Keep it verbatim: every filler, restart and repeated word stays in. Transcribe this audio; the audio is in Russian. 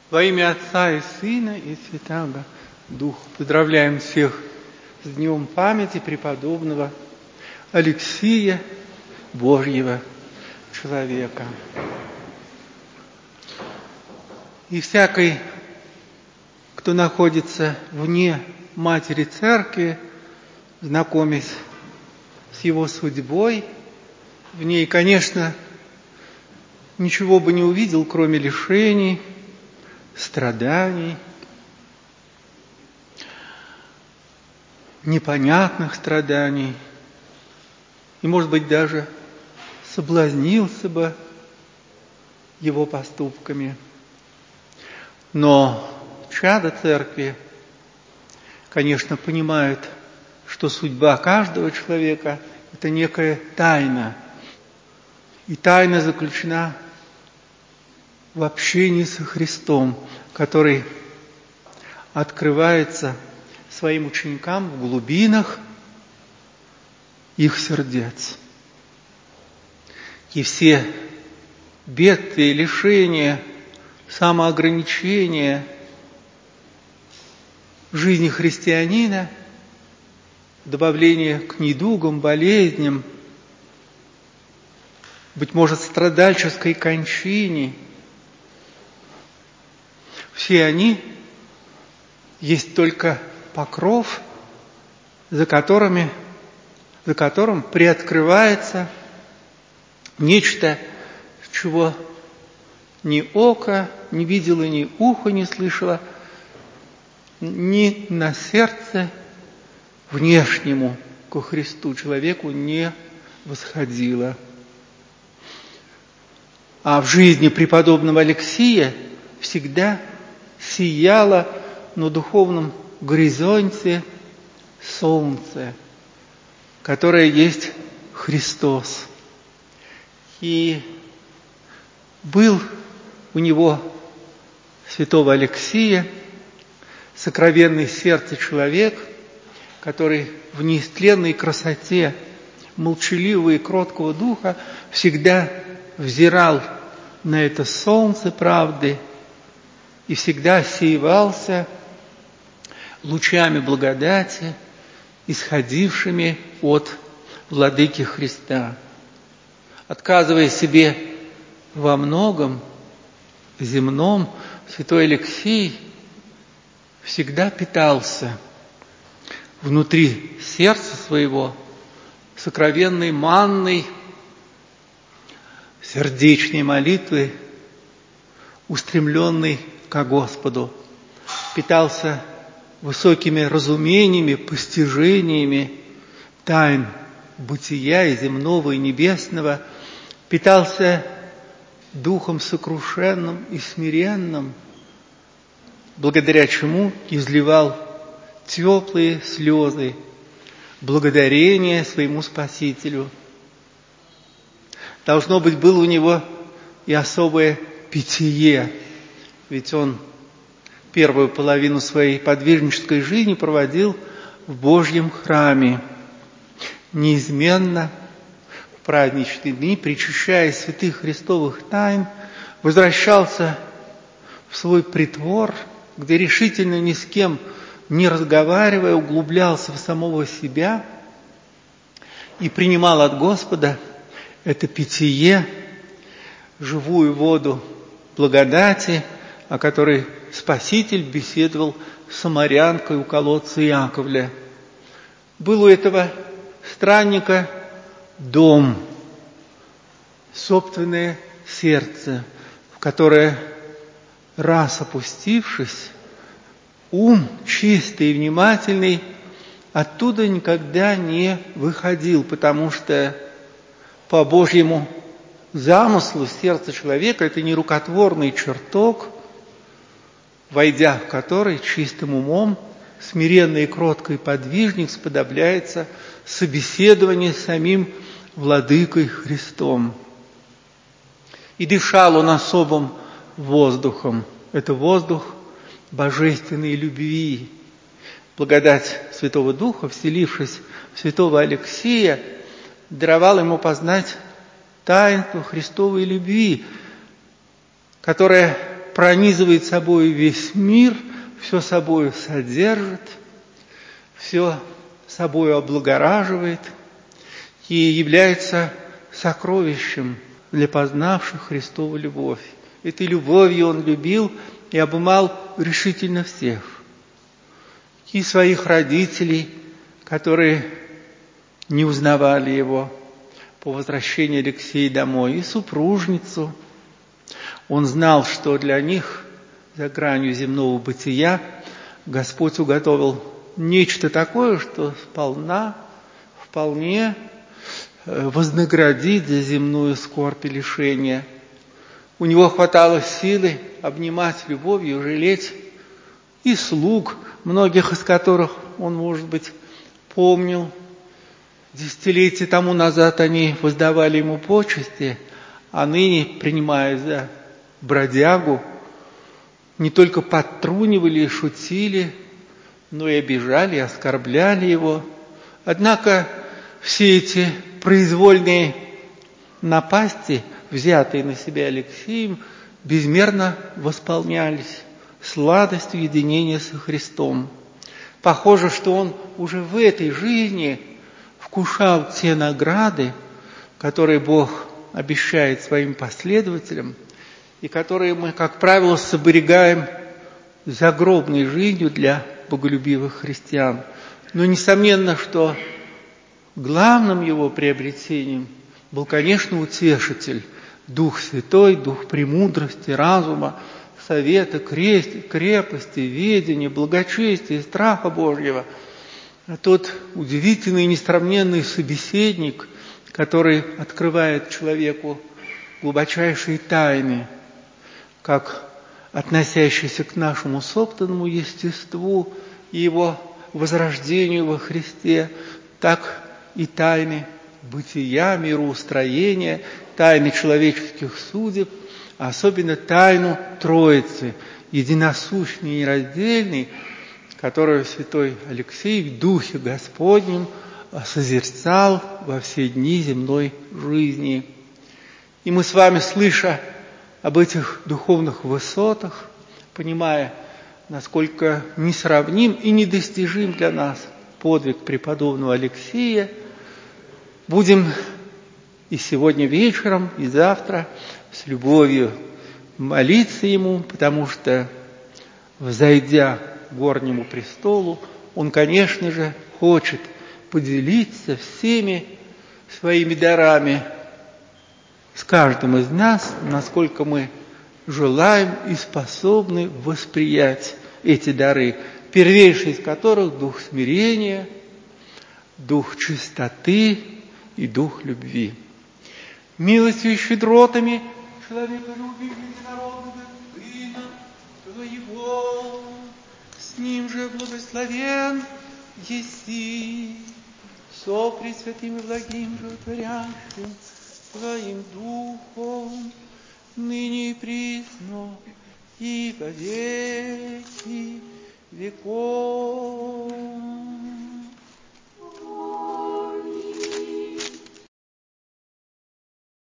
Во имя Отца и Сына и Святаго Духа поздравляем всех с днем памяти преподобного Алексия, Божьего человека. И всякий, кто находится вне Матери Церкви, знакомясь с его судьбой, в ней, конечно, ничего бы не увидел, кроме лишений, страданий, непонятных страданий, и, может быть, даже соблазнился бы его поступками. Но чада Церкви, конечно, понимают, что судьба каждого человека – это некая тайна. И тайна заключена в общении со Христом, который открывается своим ученикам в глубинах их сердец. И все бедствия, лишения, самоограничения в жизни христианина, добавление к недугам, болезням, быть может, страдальческой кончине, все они есть только покров, за которыми, за которым приоткрывается нечто, чего ни око не видело, ни ухо не слышало, ни на сердце внешнему ко Христу человеку не восходило. А в жизни преподобного Алексия всегда сияло на духовном горизонте солнце, которое есть Христос. И был у него, святого Алексия, сокровенный сердце человек, который в неистленной красоте молчаливого и кроткого духа всегда взирал на это солнце правды и всегда сеивался лучами благодати, исходившими от Владыки Христа. Отказывая себе во многом земном, святой Алексий всегда питался внутри сердца своего сокровенной манной сердечной молитвы, устремленной ко Господу, питался высокими разумениями, постижениями тайн бытия и земного, и небесного, питался духом сокрушенным и смиренным, благодаря чему изливал теплые слезы благодарения своему Спасителю. Должно быть, было у него и особое питье, ведь он первую половину своей подвижнической жизни проводил в Божьем храме, неизменно в праздничные дни, причащая святых христовых тайн, возвращался в свой притвор, где решительно ни с кем не разговаривая, углублялся в самого себя и принимал от Господа это питье, живую воду благодати, о которой Спаситель беседовал с самарянкой у колодца Иаковля. Был у этого странника дом, собственное сердце, в которое, раз опустившись, ум чистый и внимательный оттуда никогда не выходил, потому что по Божьему замыслу сердце человека – это нерукотворный чертог, войдя в который чистым умом смиренный и кроткий подвижник сподобляется собеседование с самим Владыкой Христом. И дышал он особым воздухом. Это воздух божественной любви. Благодать Святого Духа, вселившись в святого Алексия, даровала ему познать таинство Христовой любви, которая пронизывает собой весь мир, все собою содержит, все собою облагораживает и является сокровищем для познавших Христову любовь. Этой любовью Он любил и обымал решительно всех. И своих родителей, которые не узнавали Его по возвращении Алексея домой, и супружницу. Он знал, что для них за гранью земного бытия Господь уготовил нечто такое, что сполна, вполне вознаградит за земную скорбь и лишение. У него хватало силы обнимать любовью, жалеть и слуг, многих из которых он, может быть, помнил. Десятилетия тому назад они воздавали ему почести, а ныне, принимая за бродягу, не только подтрунивали и шутили, но и обижали, и оскорбляли его. Однако все эти произвольные напасти, взятые на себя Алексеем, безмерно восполнялись сладостью единения со Христом. Похоже, что он уже в этой жизни вкушал те награды, которые Бог обещает своим последователям, и которые мы, как правило, соберегаем загробной жизнью для боголюбивых христиан. Но несомненно, что главным его приобретением был, конечно, утешитель, Дух Святой, Дух премудрости, разума, совета, крепости, ведения, благочестия, страха Божьего. А тот удивительный и несравненный собеседник, который открывает человеку глубочайшие тайны, как относящиеся к нашему собственному естеству и его возрождению во Христе, так и тайны бытия, мироустроения, тайны человеческих судеб, а особенно тайну Троицы, единосущной и нераздельной, которую святой Алексей в Духе Господнем созерцал во все дни земной жизни. И мы с вами, слыша об этих духовных высотах, понимая, насколько несравним и недостижим для нас подвиг преподобного Алексея, будем и сегодня вечером, и завтра с любовью молиться ему, потому что, взойдя к горнему престолу, он, конечно же, хочет поделиться всеми своими дарами с каждым из нас, насколько мы желаем и способны восприять эти дары, первейший из которых – дух смирения, дух чистоты и дух любви. Милостью и щедротами человеколюбия единородного Сына Твоего, с Ним же благословен еси, со пресвятым и благим животворящим Твоим Духом, ныне и присно, и во веки веков.